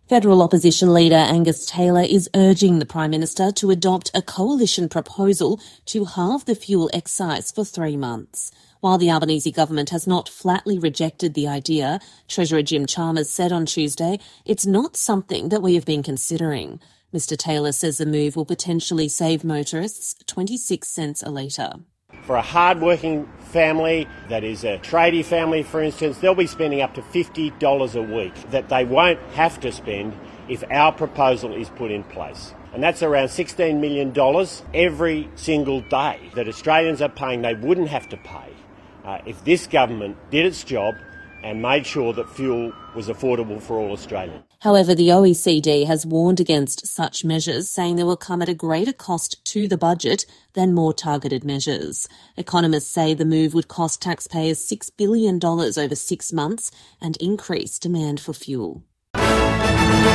Federal opposition leader Angus Taylor is urging the Prime Minister to adopt a coalition proposal to halve the fuel excise for 3 months. While the Albanese government has not flatly rejected the idea, Treasurer Jim Chalmers said on Tuesday it's not something that we have been considering. Mr Taylor says the move will potentially save motorists 26 cents a litre. For a hard-working family that is a tradie family, for instance, they'll be spending up to $50 a week that they won't have to spend if our proposal is put in place. And that's around $16 million every single day that Australians are paying they wouldn't have to pay if this government did its job and made sure that fuel was affordable for all Australians. However, the OECD has warned against such measures, saying they will come at a greater cost to the budget than more targeted measures. Economists say the move would cost taxpayers $6 billion over 6 months and increase demand for fuel.